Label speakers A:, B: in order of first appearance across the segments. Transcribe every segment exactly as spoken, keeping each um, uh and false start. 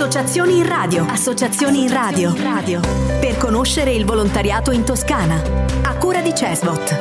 A: Associazioni in radio. Associazioni in radio. Radio. Per conoscere il volontariato in Toscana. A cura di Cesbot.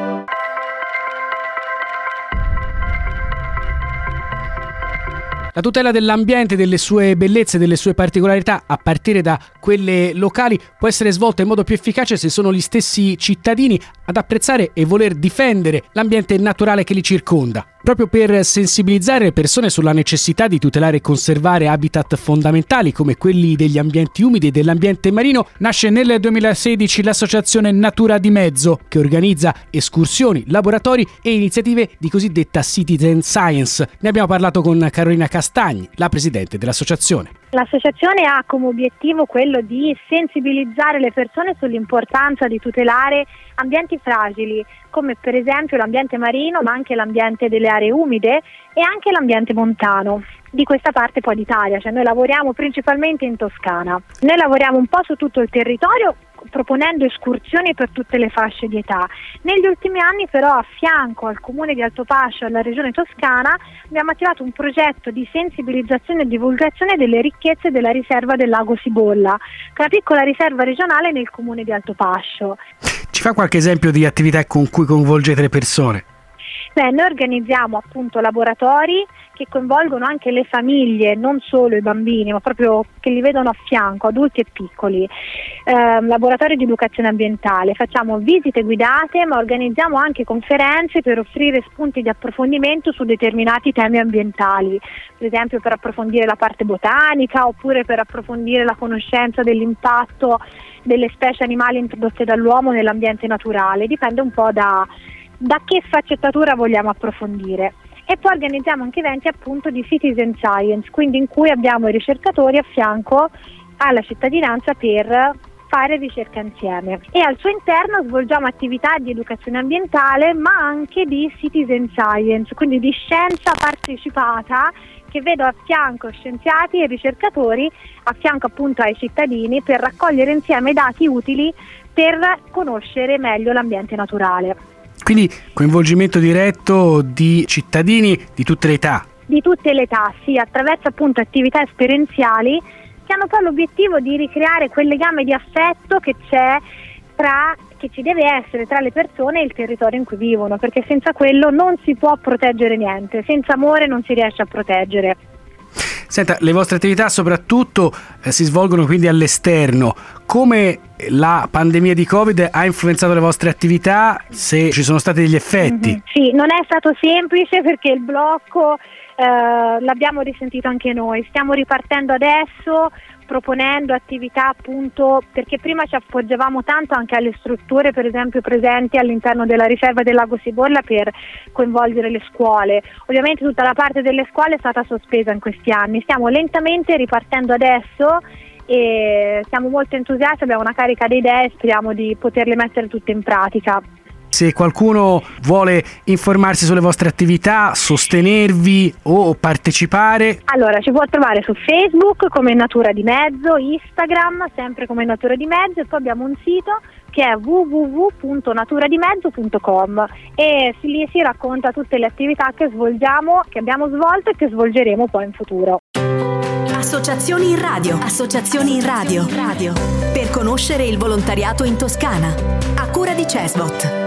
B: La tutela dell'ambiente, delle sue bellezze, delle sue particolarità, a partire da quelle locali, può essere svolta in modo più efficace se sono gli stessi cittadini ad apprezzare e voler difendere l'ambiente naturale che li circonda. Proprio per sensibilizzare le persone sulla necessità di tutelare e conservare habitat fondamentali come quelli degli ambienti umidi e dell'ambiente marino, nasce nel duemilasedici l'associazione Natura di Mezzo, che organizza escursioni, laboratori e iniziative di cosiddetta citizen science. Ne abbiamo parlato con Carolina Castagni, la presidente dell'associazione.
C: L'associazione ha come obiettivo quello di sensibilizzare le persone sull'importanza di tutelare ambienti fragili, come per esempio l'ambiente marino, ma anche l'ambiente delle aree umide e anche l'ambiente montano di questa parte poi d'Italia. Cioè noi lavoriamo principalmente in Toscana. Noi lavoriamo un po' su tutto il territorio, proponendo escursioni per tutte le fasce di età. Negli ultimi anni però, a fianco al comune di Altopascio e alla regione Toscana, abbiamo attivato un progetto di sensibilizzazione e divulgazione delle ricchezze della riserva del lago Sibolla, che è una piccola riserva regionale nel comune di Altopascio.
B: Ci fa qualche esempio di attività con cui coinvolgete le persone?
C: Beh, noi organizziamo appunto laboratori che coinvolgono anche le famiglie, non solo i bambini, ma proprio che li vedono a fianco, adulti e piccoli. Eh, laboratori di educazione ambientale, facciamo visite guidate, ma organizziamo anche conferenze per offrire spunti di approfondimento su determinati temi ambientali, per esempio per approfondire la parte botanica oppure per approfondire la conoscenza dell'impatto delle specie animali introdotte dall'uomo nell'ambiente naturale. Dipende un po' da da che sfaccettatura vogliamo approfondire. E poi organizziamo anche eventi appunto di citizen science, quindi in cui abbiamo i ricercatori a fianco alla cittadinanza per fare ricerca insieme, e al suo interno svolgiamo attività di educazione ambientale ma anche di citizen science, quindi di scienza partecipata, che vedo a fianco scienziati e ricercatori, a fianco appunto ai cittadini, per raccogliere insieme dati utili per conoscere meglio l'ambiente naturale.
B: Quindi coinvolgimento diretto di cittadini di tutte le età?
C: Di tutte le età, sì, attraverso appunto attività esperienziali che hanno poi l'obiettivo di ricreare quel legame di affetto che c'è tra, che ci deve essere tra le persone e il territorio in cui vivono, perché senza quello non si può proteggere niente, senza amore non si riesce a proteggere.
B: Senta, le vostre attività soprattutto eh, si svolgono quindi all'esterno. Come la pandemia di Covid ha influenzato le vostre attività, se ci sono stati degli effetti?
C: Mm-hmm. Sì, non è stato semplice perché il blocco eh, l'abbiamo risentito anche noi. Stiamo ripartendo adesso, proponendo attività appunto, perché prima ci appoggiavamo tanto anche alle strutture per esempio presenti all'interno della riserva del lago Sibolla per coinvolgere le scuole. Ovviamente tutta la parte delle scuole è stata sospesa in questi anni. Stiamo lentamente ripartendo adesso e siamo molto entusiasti, abbiamo una carica di idee e speriamo di poterle mettere tutte in pratica.
B: Se qualcuno vuole informarsi sulle vostre attività, sostenervi o partecipare,
C: allora ci può trovare su Facebook come Natura di Mezzo, Instagram sempre come Natura di Mezzo, e poi abbiamo un sito che è w w w punto natura di mezzo punto com e lì si racconta tutte le attività che svolgiamo, che abbiamo svolto e che svolgeremo poi in futuro.
A: Associazioni in radio. Associazioni in radio. Radio. Per conoscere il volontariato in Toscana. A cura di Cesbot.